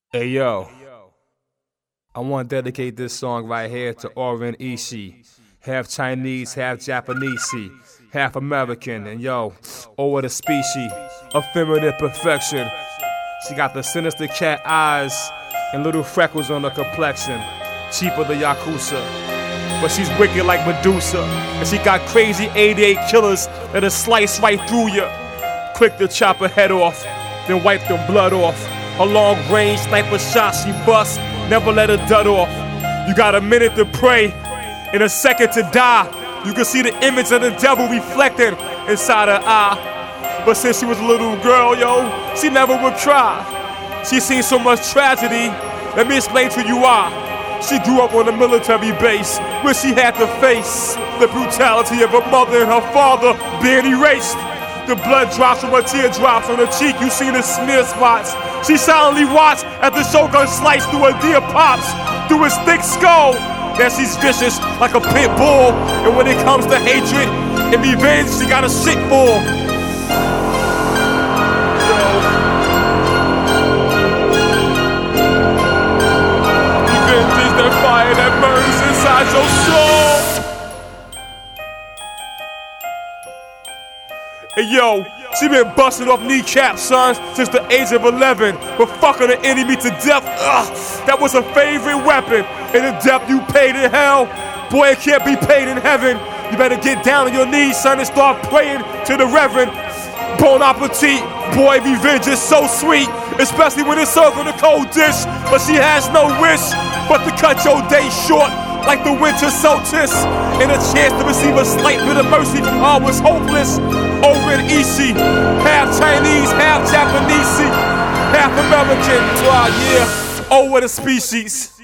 Hey yo, I want to dedicate this song right here to Oren Ishii. Half Chinese, half Japanese, half American, and yo, what a species of feminine perfection. She got the sinister cat eyes and little freckles on her complexion. Cheaper the Yakuza, but she's wicked like Medusa. And she got crazy 88 killers that'll slice right through ya. Quick to chop her head off, then wipe the blood off. A long-range sniper shot she busts, never let her dud off. You got a minute to pray, and a second to die. You can see the image of the devil reflected inside her eye. But since she was a little girl, yo, she never would cry. She seen so much tragedy, let me explain to you why. She grew up on a military base where she had to face the brutality of her mother and her father being erased. The blood drops from her teardrops on her cheek, you see the smear spots. She silently watched as the Shogun sliced through her dear pops, through his thick skull. Now she's vicious like a pit bull, and when it comes to hatred and revenge, she got a shit full. Revenge is that fire that burns inside your soul. Hey yo, she been busting off kneecaps, son, since the age of 11. But fucking the enemy to death, that was her favorite weapon. And the death you paid in hell, boy, it can't be paid in heaven. You better get down on your knees, son, and start praying to the Reverend. Bon appetit, boy, revenge is so sweet, especially when it's served on a cold dish. But she has no wish but to cut your day short like the winter solstice. And a chance to receive a slight bit of mercy from her was hopeless. Oren Ishii, half Chinese, half Japanese, half American. Yeah, what a species.